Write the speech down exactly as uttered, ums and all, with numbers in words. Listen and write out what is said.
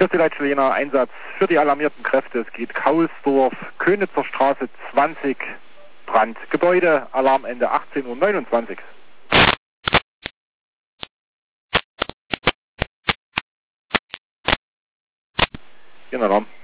Hier ist die Leitstelle Jena, Einsatz für die alarmierten Kräfte. Es geht Kaulsdorf, Könitzer Straße zwanzig, Brand. Gebäude, Alarmende achtzehn Uhr neunundzwanzig. Hier ein Alarm.